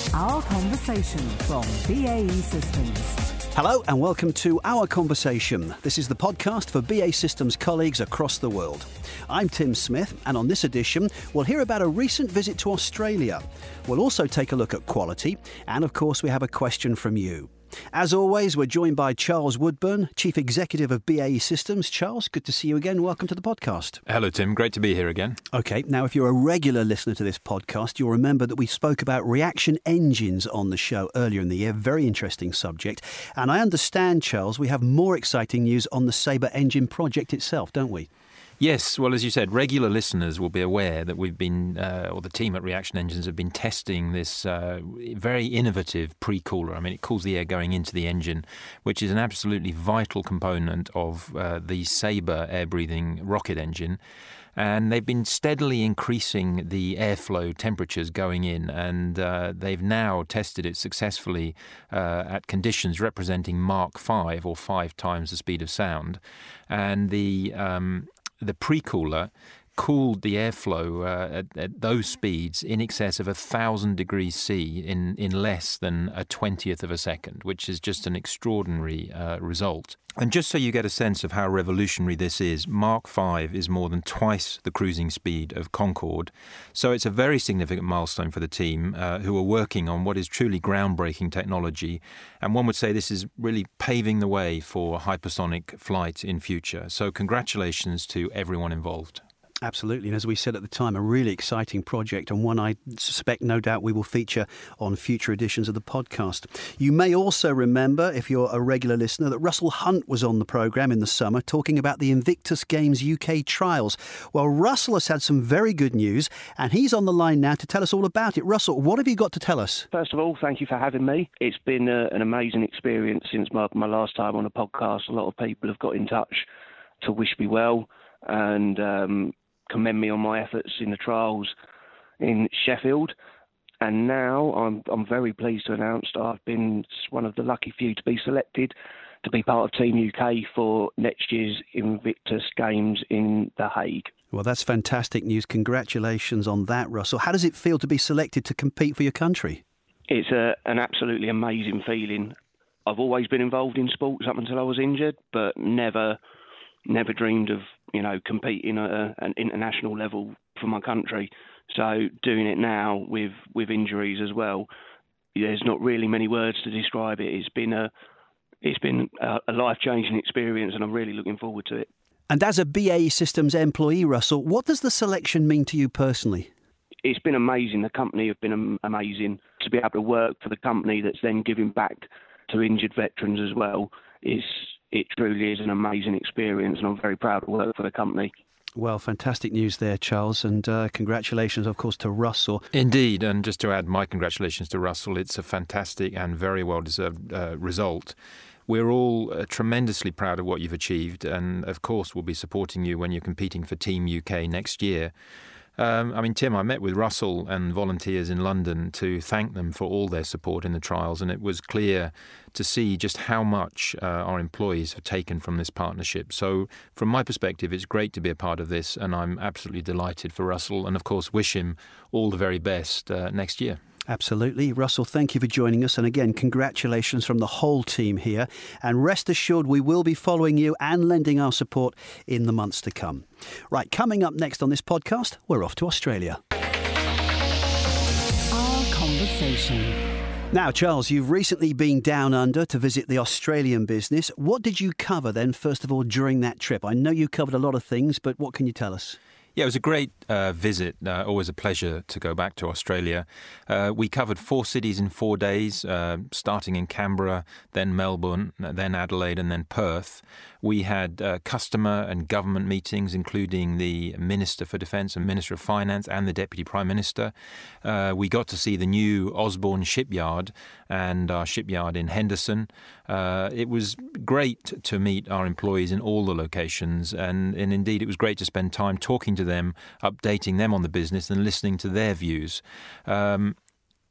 Our Conversation from BAE Systems. Hello and welcome to Our Conversation. This is the podcast for BAE Systems colleagues across the world. I'm Tim Smith, and on this edition, we'll hear about a recent visit to Australia. We'll also take a look at quality, and of course we have a question from you. As always, we're joined by Charles Woodburn, Chief Executive of BAE Systems. Charles, good to see you again. Welcome to the podcast. Hello, Tim. Great to be here again. OK, now if you're a regular listener to this podcast, you'll remember that we spoke about reaction engines on the show earlier in the year. Very interesting subject. And I understand, Charles, we have more exciting news on the Sabre engine project itself, don't we? Yes, well, as you said, regular listeners will be aware that we've been, or the team at Reaction Engines have been testing this very innovative pre-cooler. I mean, it cools the air going into the engine, which is an absolutely vital component of the Sabre air-breathing rocket engine. And they've been steadily increasing the airflow temperatures going in, and they've now tested it successfully at conditions representing Mach 5, or 5 times the speed of sound. And the pre-cooler cooled the airflow at those speeds in excess of 1,000 degrees C in less than a 20th of a second, which is just an extraordinary result. And just so you get a sense of how revolutionary this is, Mach 5 is more than twice the cruising speed of Concorde. So it's a very significant milestone for the team who are working on what is truly groundbreaking technology. And one would say this is really paving the way for hypersonic flight in future. So congratulations to everyone involved. Absolutely. And as we said at the time, a really exciting project, and one I suspect no doubt we will feature on future editions of the podcast. You may also remember, if you're a regular listener, that Russell Hunt was on the programme in the summer talking about the Invictus Games UK trials. Well, Russell has had some very good news, and he's on the line now to tell us all about it. Russell, what have you got to tell us? First of all, thank you for having me. It's been an amazing experience since my last time on a podcast. A lot of people have got in touch to wish me well and commend me on my efforts in the trials in Sheffield. And now I'm very pleased to announce that I've been one of the lucky few to be selected to be part of Team UK for next year's Invictus Games in The Hague. Well, that's fantastic news. Congratulations on that, Russell. How does it feel to be selected to compete for your country? It's an absolutely amazing feeling. I've always been involved in sports up until I was injured, but never dreamed of, competing at an international level for my country. So doing it now with injuries as well, there's not really many words to describe it. It's been a life-changing experience, and I'm really looking forward to it. And as a BAE Systems employee, Russell, what does the selection mean to you personally? It's been amazing. The company have been amazing. To be able to work for the company that's then giving back to injured veterans as well it truly is an amazing experience, and I'm very proud to work for the company. Well, fantastic news there, Charles, and congratulations, of course, to Russell. Indeed, and just to add my congratulations to Russell, it's a fantastic and very well-deserved result. We're all tremendously proud of what you've achieved, and of course we'll be supporting you when you're competing for Team UK next year. Tim, I met with Russell and volunteers in London to thank them for all their support in the trials, and it was clear to see just how much our employees have taken from this partnership. So from my perspective, it's great to be a part of this, and I'm absolutely delighted for Russell, and of course wish him all the very best next year. Absolutely. Russell, thank you for joining us. And again, congratulations from the whole team here. And rest assured, we will be following you and lending our support in the months to come. Right, coming up next on this podcast, we're off to Australia. Our Conversation. Now, Charles, you've recently been down under to visit the Australian business. What did you cover then, first of all, during that trip? I know you covered a lot of things, but what can you tell us? Yeah, it was a great visit. Always a pleasure to go back to Australia. We covered 4 cities in 4 days, starting in Canberra, then Melbourne, then Adelaide, and then Perth. We had customer and government meetings, including the Minister for Defence and Minister of Finance and the Deputy Prime Minister. We got to see the new Osborne shipyard and our shipyard in Henderson. It was great to meet our employees in all the locations, and indeed it was great to spend time talking to them, updating them on the business and listening to their views.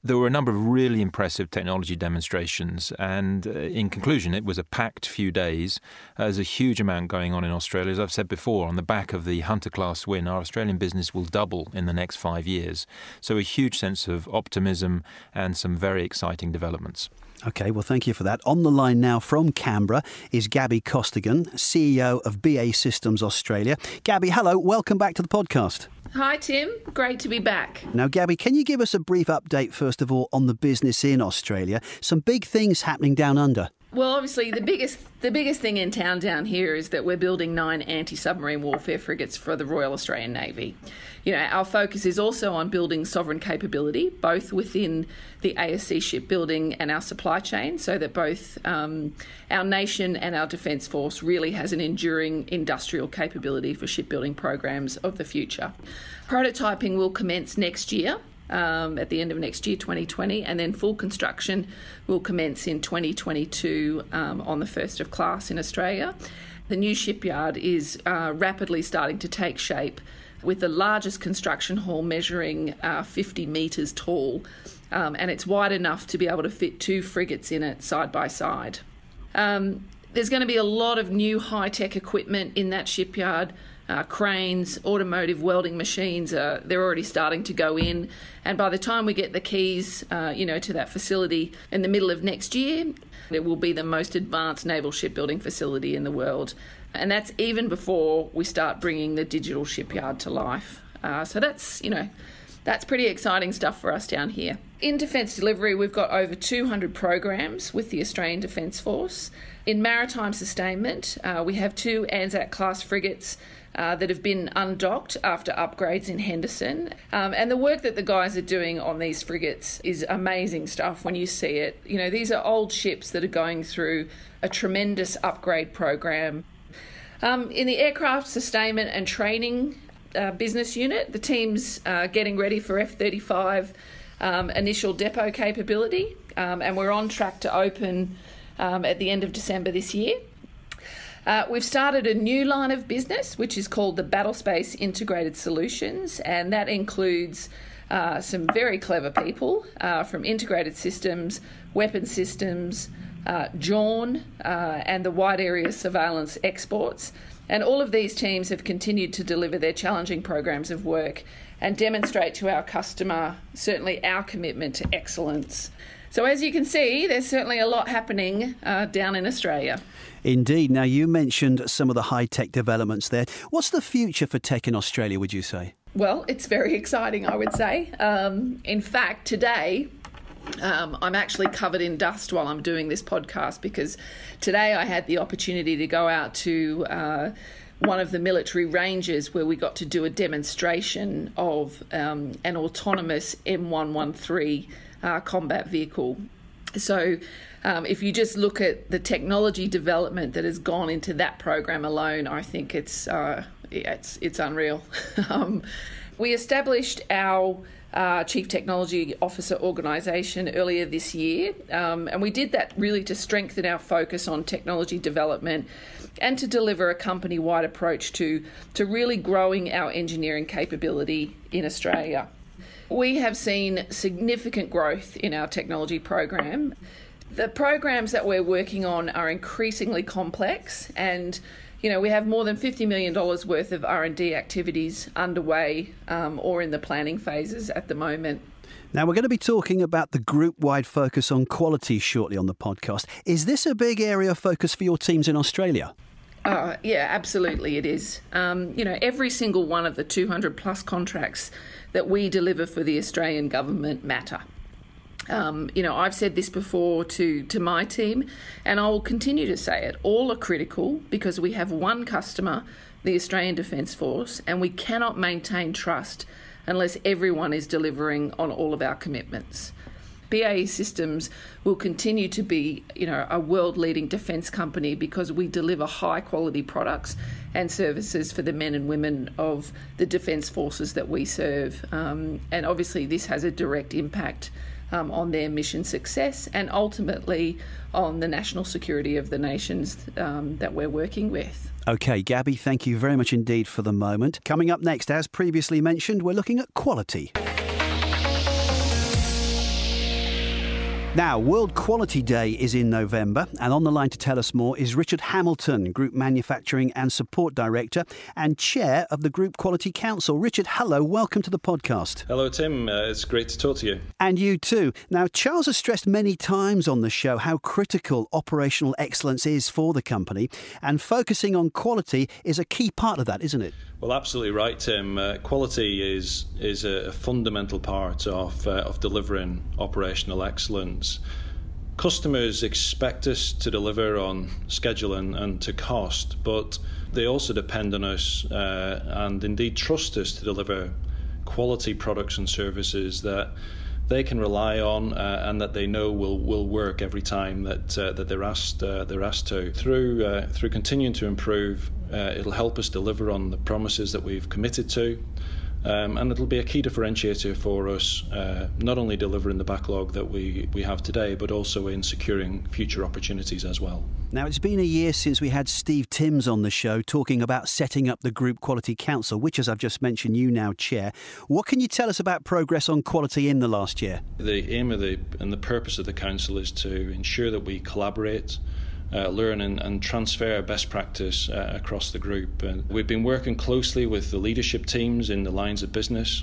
There were a number of really impressive technology demonstrations, and in conclusion, it was a packed few days. There's a huge amount going on in Australia. As I've said before, on the back of the Hunter-class win, our Australian business will double in the next 5 years. So a huge sense of optimism and some very exciting developments. OK, well, thank you for that. On the line now from Canberra is Gabby Costigan, CEO of BAE Systems Australia. Gabby, hello. Welcome back to the podcast. Hi, Tim. Great to be back. Now, Gabby, can you give us a brief update, first of all, on the business in Australia? Some big things happening down under. Well, obviously, the biggest thing in town down here is that we're building 9 anti-submarine warfare frigates for the Royal Australian Navy. You know, our focus is also on building sovereign capability, both within the ASC shipbuilding and our supply chain, so that both our nation and our Defence Force really has an enduring industrial capability for shipbuilding programs of the future. Prototyping will commence next year. At the end of next year, 2020, and then full construction will commence in 2022 on the first of class in Australia. The new shipyard is rapidly starting to take shape, with the largest construction hall measuring 50 metres tall, and it's wide enough to be able to fit 2 frigates in it side by side. There's going to be a lot of new high-tech equipment in that shipyard. Cranes, automotive welding machines, they're already starting to go in. And by the time we get the keys, to that facility in the middle of next year, it will be the most advanced naval shipbuilding facility in the world. And that's even before we start bringing the digital shipyard to life. So that's pretty exciting stuff for us down here. In defence delivery, we've got over 200 programs with the Australian Defence Force. In maritime sustainment, we have 2 Anzac-class frigates that have been undocked after upgrades in Henderson. And the work that the guys are doing on these frigates is amazing stuff when you see it. You know, these are old ships that are going through a tremendous upgrade program. In the aircraft sustainment and training business unit, the team's getting ready for F-35 initial depot capability, and we're on track to open at the end of December this year. We've started a new line of business, which is called the Battlespace Integrated Solutions, and that includes some very clever people from Integrated Systems, Weapon Systems, JAWN, and the Wide Area Surveillance Exports. And all of these teams have continued to deliver their challenging programs of work and demonstrate to our customer certainly our commitment to excellence. So as you can see, there's certainly a lot happening down in Australia. Indeed. Now, you mentioned some of the high-tech developments there. What's the future for tech in Australia, would you say? Well, it's very exciting, I would say. In fact, today, I'm actually covered in dust while I'm doing this podcast, because today I had the opportunity to go out to one of the military ranges where we got to do a demonstration of an autonomous M113 combat vehicle. So if you just look at the technology development that has gone into that program alone, I think it's unreal. We established our Chief Technology Officer organisation earlier this year, and we did that really to strengthen our focus on technology development and to deliver a company-wide approach to really growing our engineering capability in Australia. We have seen significant growth in our technology program. The programs that we're working on are increasingly complex, and we have more than $50 million worth of R&D activities underway or in the planning phases at the moment. Now, we're going to be talking about the group-wide focus on quality shortly on the podcast. Is this a big area of focus for your teams in Australia? Yeah, absolutely it is. Every single one of the 200 plus contracts that we deliver for the Australian government matter. I've said this before to my team, and I will continue to say it. All are critical because we have one customer, the Australian Defence Force, and we cannot maintain trust unless everyone is delivering on all of our commitments. BAE Systems will continue to be, a world-leading defence company because we deliver high-quality products and services for the men and women of the defence forces that we serve. And obviously this has a direct impact on their mission success and ultimately on the national security of the nations that we're working with. OK, Gabby, thank you very much indeed for the moment. Coming up next, as previously mentioned, we're looking at quality. Now, World Quality Day is in November, and on the line to tell us more is Richard Hamilton, Group Manufacturing and Support Director and Chair of the Group Quality Council. Richard, hello, welcome to the podcast. Hello, Tim. It's great to talk to you. And you too. Now, Charles has stressed many times on the show how critical operational excellence is for the company, and focusing on quality is a key part of that, isn't it? Well, absolutely right, Tim. Quality is a fundamental part of delivering operational excellence. Customers expect us to deliver on schedule and to cost, but they also depend on us and indeed trust us to deliver quality products and services that they can rely on and that they know will work every time that they're asked to. Through continuing to improve, it'll help us deliver on the promises that we've committed to. And it'll be a key differentiator for us, not only delivering the backlog that we have today, but also in securing future opportunities as well. Now, it's been a year since we had Steve Timms on the show talking about setting up the Group Quality Council, which, as I've just mentioned, you now chair. What can you tell us about progress on quality in the last year? The aim and the purpose of the council is to ensure that we collaborate, learn and transfer best practice across the group. And we've been working closely with the leadership teams in the lines of business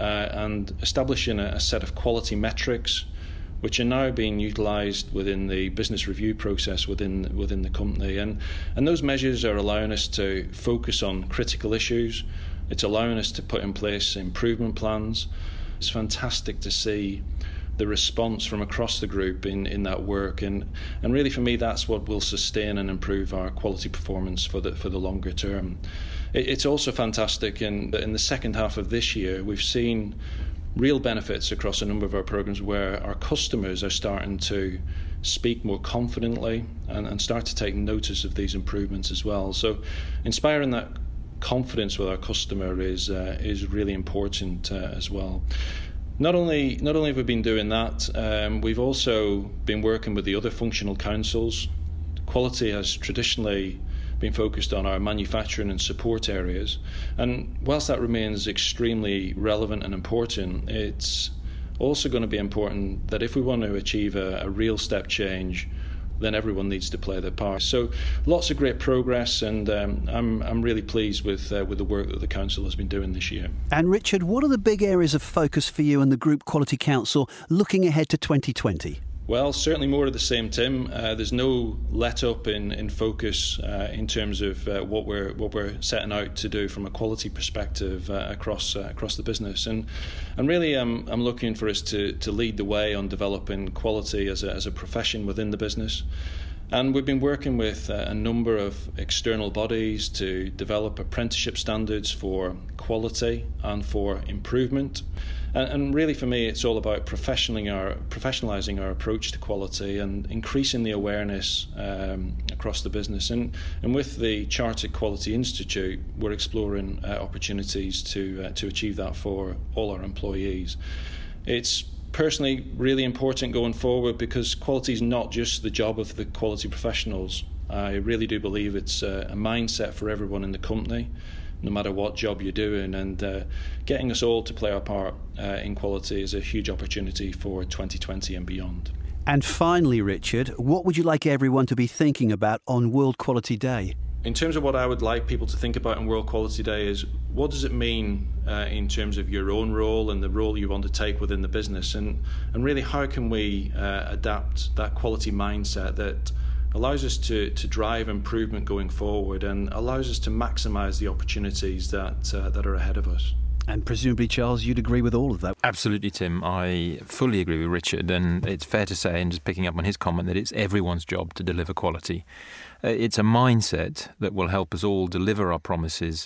and establishing a set of quality metrics which are now being utilised within the business review process within the company. And those measures are allowing us to focus on critical issues. It's allowing us to put in place improvement plans. It's fantastic to see the response from across the group in that work, and really for me that's what will sustain and improve our quality performance for the longer term. It's also fantastic in the second half of this year we've seen real benefits across a number of our programs where our customers are starting to speak more confidently and start to take notice of these improvements as well. So inspiring that confidence with our customer is really important as well. Not only have we been doing that, we've also been working with the other functional councils. Quality has traditionally been focused on our manufacturing and support areas, and whilst that remains extremely relevant and important, it's also going to be important that if we want to achieve a real step change, then everyone needs to play their part. So lots of great progress, and I'm really pleased with the work that the council has been doing this year. And Richard, what are the big areas of focus for you and the Group Quality Council looking ahead to 2020? Well, certainly more of the same, Tim. There's no let up in focus in terms of what we're setting out to do from a quality perspective across the business, and really I'm looking for us to lead the way on developing quality as a profession within the business. And we've been working with a number of external bodies to develop apprenticeship standards for quality and for improvement. And really for me it's all about professionalising our approach to quality and increasing the awareness across the business. And with the Chartered Quality Institute we're exploring opportunities to achieve that for all our employees. It's personally really important going forward because quality is not just the job of the quality professionals. I really do believe it's a mindset for everyone in the company, no matter what job you're doing, and getting us all to play our part in quality is a huge opportunity for 2020 and beyond. And finally, Richard, what would you like everyone to be thinking about on World Quality Day? In terms of what I would like people to think about on World Quality Day is what does it mean in terms of your own role and the role you want to take within the business, and really how can we adapt that quality mindset that allows us to drive improvement going forward and allows us to maximise the opportunities that are ahead of us. And presumably, Charles, you'd agree with all of that. Absolutely, Tim. I fully agree with Richard, and it's fair to say, and just picking up on his comment, that it's everyone's job to deliver quality. It's a mindset that will help us all deliver our promises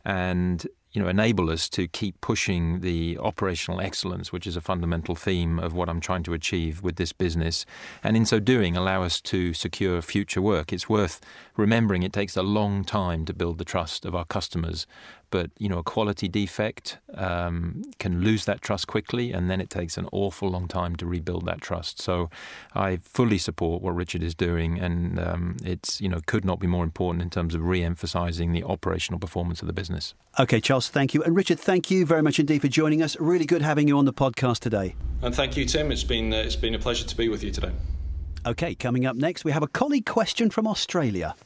and enable us to keep pushing the operational excellence, which is a fundamental theme of what I'm trying to achieve with this business, and in so doing allow us to secure future work. It's worth remembering it takes a long time to build the trust of our customers, but a quality defect can lose that trust quickly, and then it takes an awful long time to rebuild that trust. So I fully support what Richard is doing, and it's could not be more important in terms of re-emphasising the operational performance of the business. OK, Charles, thank you. And Richard, thank you very much indeed for joining us. Really good having you on the podcast today. And thank you, Tim. It's been a pleasure to be with you today. OK, coming up next, we have a colleague question from Australia.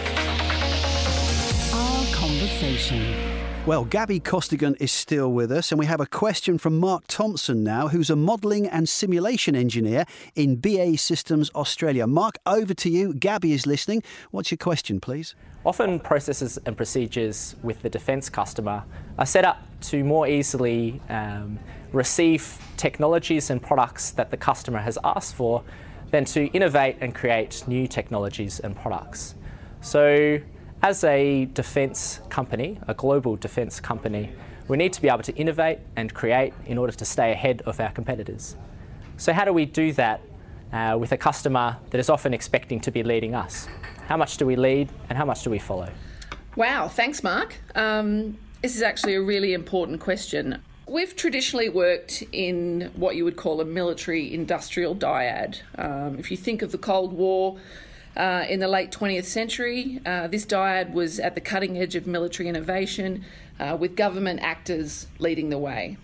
Our conversation. Well, Gabby Costigan is still with us, and we have a question from Mark Thompson now, who's a modelling and simulation engineer in BAE Systems Australia. Mark, over to you. Gabby is listening. What's your question, please? Often processes and procedures with the defence customer are set up to more easily receive technologies and products that the customer has asked for than to innovate and create new technologies and products. So as a defence company, a global defence company, we need to be able to innovate and create in order to stay ahead of our competitors. So how do we do that with a customer that is often expecting to be leading us? How much do we lead and how much do we follow? Wow, thanks, Mark. This is actually a really important question. We've traditionally worked in what you would call a military-industrial dyad. If you think of the Cold War, in the late 20th century, this dyad was at the cutting edge of military innovation, with government actors leading the way.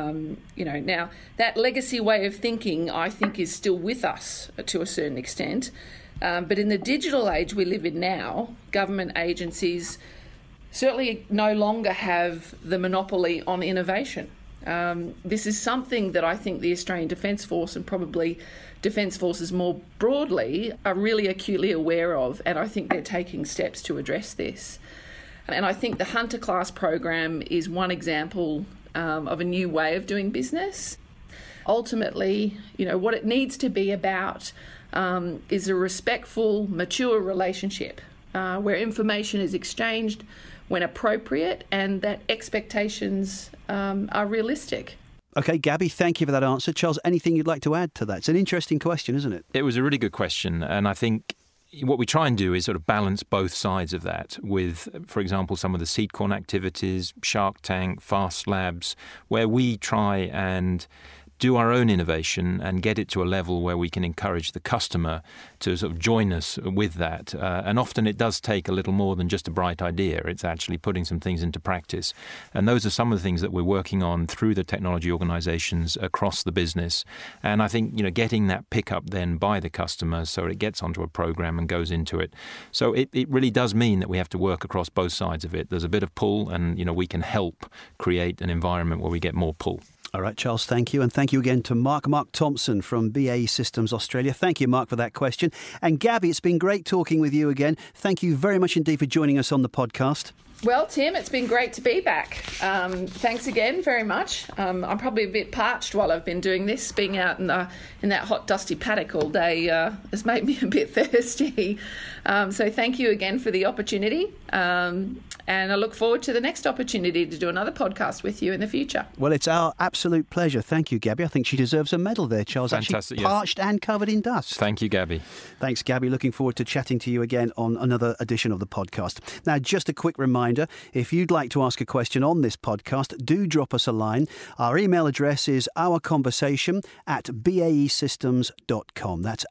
Now that legacy way of thinking, I think, is still with us to a certain extent. But in the digital age we live in now, government agencies certainly no longer have the monopoly on innovation. This is something that I think the Australian Defence Force and probably Defence Forces more broadly are really acutely aware of, and I think they're taking steps to address this. And I think the Hunter Class program is one example of a new way of doing business. Ultimately, what it needs to be about is a respectful, mature relationship where information is exchanged when appropriate and that expectations are realistic. OK, Gabby, thank you for that answer. Charles, anything you'd like to add to that? It's an interesting question, isn't it? It was a really good question, and I think what we try and do is sort of balance both sides of that with, for example, some of the Seedcorn activities, Shark Tank, Fast Labs, where we try and do our own innovation and get it to a level where we can encourage the customer to sort of join us with that. And often it does take a little more than just a bright idea. It's actually putting some things into practice. And those are some of the things that we're working on through the technology organisations across the business. And I think, getting that pickup then by the customer so it gets onto a programme and goes into it. So it really does mean that we have to work across both sides of it. There's a bit of pull and, we can help create an environment where we get more pull. All right, Charles, thank you. And thank you again to Mark Thompson from BAE Systems Australia. Thank you, Mark, for that question. And Gabby, it's been great talking with you again. Thank you very much indeed for joining us on the podcast. Well, Tim, it's been great to be back. Thanks again very much. I'm probably a bit parched while I've been doing this. Being out in that hot, dusty paddock all day has made me a bit thirsty. So thank you again for the opportunity. And I look forward to the next opportunity to do another podcast with you in the future. Well, it's our absolute pleasure. Thank you, Gabby. I think she deserves a medal there, Charles. Fantastic, actually parched and covered in dust. Thank you, Gabby. Thanks, Gabby. Looking forward to chatting to you again on another edition of the podcast. Now, just a quick reminder, if you'd like to ask a question on this podcast, do drop us a line. Our email address is ourconversation@baesystems.com. That's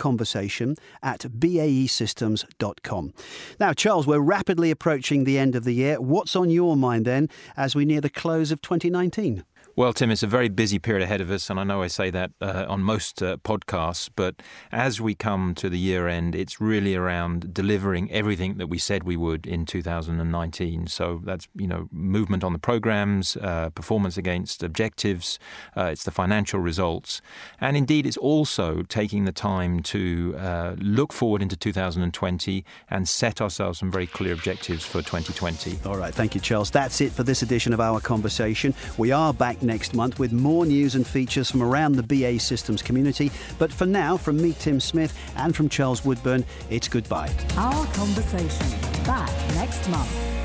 ourconversation@baesystems.com. Now, Charles, we're rapidly approaching the end of the year. What's on your mind then as we near the close of 2019? Well, Tim, it's a very busy period ahead of us, and I know I say that on most podcasts, but as we come to the year end, it's really around delivering everything that we said we would in 2019. So that's, movement on the programs, performance against objectives, it's the financial results, and indeed it's also taking the time to look forward into 2020 and set ourselves some very clear objectives for 2020. All right, thank you, Charles. That's it for this edition of Our Conversation. We are back next month with more news and features from around the BAE Systems community. But for now, from me, Tim Smith, and from Charles Woodburn, it's goodbye. Our Conversation, back next month.